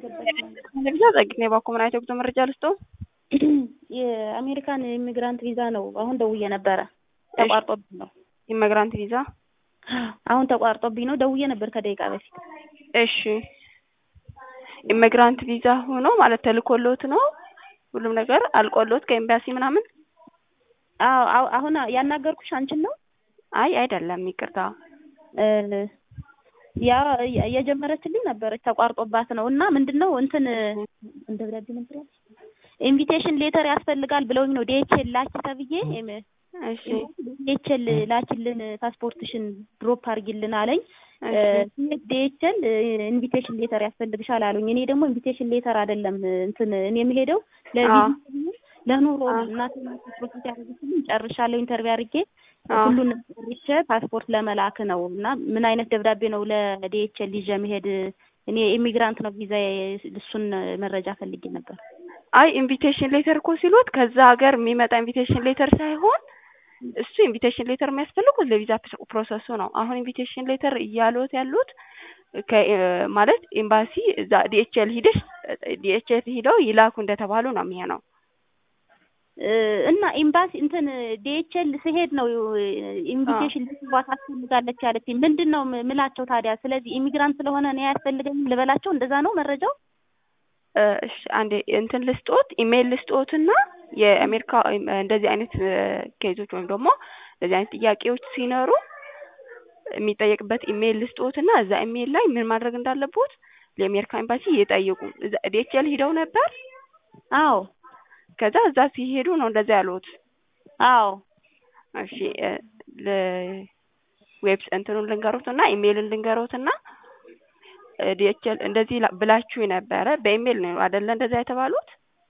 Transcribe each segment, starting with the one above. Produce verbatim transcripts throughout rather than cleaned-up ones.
ለቪዛ ዘግኔ ባኮመናይቶ ጉዞ መረጃ ልስጦ የአሜሪካን ኢሚግራንት ቪዛ ነው። አሁን ደውዬ ነበረ ተቋርጦብኝ ነው። ኢሚግራንት ቪዛ አሁን ተቋርጦብኝ ነው። ደውዬ ነበር ከደቂቃ በፊት። እሺ ኢሚግራንት ቪዛ ሆኖ ማለት ተልኮሎት ነው ሁሉም ነገር አልቆሎት ከኤምባሲ ምናምን? አዎ አሁን ያናገርኩሽ አንቺን ነው? አይ አይደለም ይቅርታ። ያ የጀመረችልኝ ነበረች ተቋርጦባት ነው እና ምንድነው እንትን እንደብዳቤ ነበር ኢንቪቴሽን ሌተር ያስፈልጋል ብለውኝ ነው ዲኤችኤል ላኪ ተብዬ። እሺ ዲኤችኤል ላኪልን ፓስፖርትሽን ድሮፕ አርጊልን አለኝ። ዲኤችኤል ኢንቪቴሽን ሌተር ያስፈልግሻል አሉኝ። እኔ ደግሞ ኢንቪቴሽን ሌተር አይደለም እንትን እኔ የምሄደው ለቪዛ ለኑሮ እናቴ ፕሮሰስ ያደረግልኝ ጨርሻለሁ። ኢንተርቪው አድርጌ ሁሉን ሪቸ ፓስፖርት ለመላክ ነው እና ምን አይነት ደብዳቤ ነው ለዲኤችኤል ይዤ መሄድ? እኔ ኢሚግራንት ነው ቪዛ እሱን መረጃ ፈልጌ ነበር። አይ ኢንቪቴሽን ሌተር እኮ ሲሉት ከዛ ሀገር የሚመጣ ኢንቪቴሽን ሌተር ሳይሆን እሱ ኢንቪቴሽን ሌተር የሚያስፈልጉት ለቪዛ ፕሮሰሱ ነው። አሁን ኢንቪቴሽን ሌተር እያሉት ያሉት ማለት ኤምባሲ እዛ ዲኤችኤል ሂደሽ ዲኤችኤል ሂደው ይላኩ እንደተባሉ ነው የሚሆነው። እና ኤምባሲ እንትን ዲኤችኤል ሲሄድ ነው ኢንቪቴሽን ልትባታ ታስፈልጋለች ያለችኝ። ምንድነው ምላቸው ታዲያ? ስለዚህ ኢሚግራንት ስለሆነ ነው ያስፈልገኝ ልበላቸው? እንደዛ ነው መረጃው? እሺ አንዴ እንትን ልስጦት ኢሜል ልስጦትና የአሜሪካ እንደዚህ አይነት ኬዞች ወይም ደግሞ እንደዚህ አይነት ጥያቄዎች ሲኖሩ የሚጠየቅበት ኢሜል ልስጦትና እዛ ኢሜል ላይ ምን ማድረግ እንዳለበት ለአሜሪካ ኤምባሲ ይጠይቁ። ዲኤችኤል ሂደው ነበር? አዎ ከዛ እዛ ሲሄዱ ነው እንደዛ ያሉት። አዎ እሺ ለዌብስ እንትኑን ልንገሩትና ኢሜልን ልንገሩትና ዲኤችኤል እንደዚህ ብላችሁ ነበረ በኢሜል ነው አይደለ እንደዛ የተባሉት?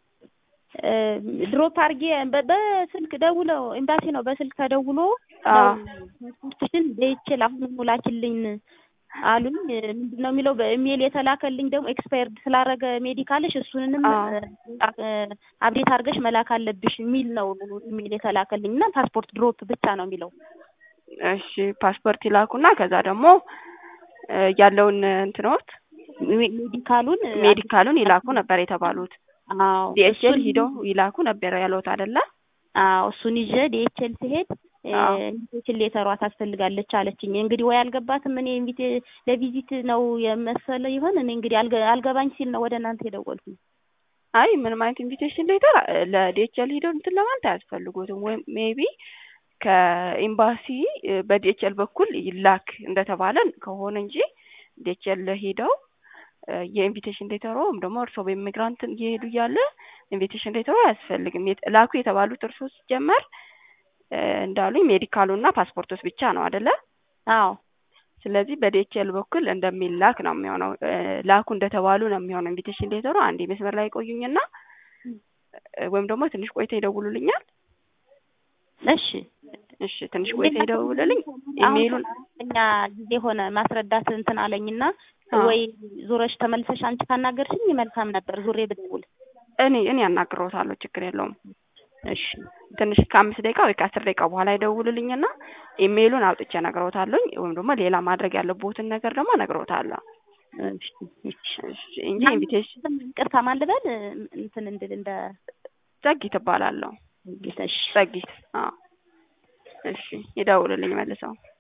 ድሮፕ አርጌ በስልክ ደውለው ኤምባሲ ነው በስልክ ተደውሎ ፓስፖርትሽን ዲኤችኤል አሁን ሙላኪልኝ አሉኝ። ምንድነው የሚለው በኢሜል የተላከልኝ ደግሞ ኤክስፓየርድ ስላረገ ሜዲካልሽ እሱንንም አፕዴት አርገሽ መላክ አለብሽ የሚል ነው ኢሜል የተላከልኝና ፓስፖርት ድሮፕ ብቻ ነው የሚለው። እሺ ፓስፖርት ይላኩና ከዛ ደግሞ ያለውን እንትኖት ሜዲካሉን ሜዲካሉን ይላኩ ነበር የተባሉት። አዎ ዲኤችኤል ሂደው ይላኩ ነበር ያሉት አይደለ? አዎ እሱን ይዤ ዲኤችኤል ሲሄድ ኢንቪቴሽን ሌተሯ ታስፈልጋለች አለችኝ። እንግዲህ ወይ አልገባትም እኔ ኢንቪቴ ለቪዚት ነው የመሰለ ይሆን እኔ እንግዲህ አልገባኝ ሲል ነው ወደ እናንተ የደወልኩኝ። አይ ምን ማለት ኢንቪቴሽን ሌተር ለዲኤችኤል ሂደው እንትን ለማለት አያስፈልጉትም። ወይ ሜቢ ከኤምባሲ በዲኤችኤል በኩል ይላክ እንደተባለ ከሆነ እንጂ ዲኤችኤል ሄደው የኢንቪቴሽን ሌተሩ ደግሞ እርሶ በኢሚግራንት እየሄዱ ያለ ኢንቪቴሽን ሌተሩ አያስፈልግም። ላኩ የተባሉት እርሶ ሲጀመር እንዳሉኝ ሜዲካሉና ፓስፖርቶስ ብቻ ነው አይደለ? አዎ ስለዚህ በዲኤችኤል በኩል እንደሚላክ ነው የሚሆነው። ላኩ እንደተባሉ ነው የሚሆነው ኢንቪቴሽን ሌተሩ። አንዴ መስመር ላይ ቆዩኝና ወይም ደግሞ ትንሽ ቆይታ ይደውሉልኛል። እሺ እሺ ትንሽ ቆይታ ይደውሉልኝ። ኢሜሉን እኛ ጊዜ ሆነ ማስረዳት እንትን አለኝና ወይ ዙረሽ ተመልሰሽ አንቺ ካናገርሽኝ መልካም ነበር ዙሬ ብደውል። እኔ እኔ አናግሮታለሁ ችግር የለውም። እሺ ትንሽ ከአምስት ደቂቃ ወይ ከአስር ደቂቃ በኋላ ይደውሉልኝና ኢሜሉን አውጥቼ እነግሮታለሁ ወይም ደግሞ ሌላ ማድረግ ያለበትን ነገር ደግሞ እነግሮታለሁ። እሺ እሺ እንጂ ኢንቪቴሽን ቅርታ ማልበል እንትን እንድል እንደ ጸጊት እባላለሁ። ጸጊት። እሺ ጸጊት። አዎ እሺ ይደውሉልኝ መልሰው።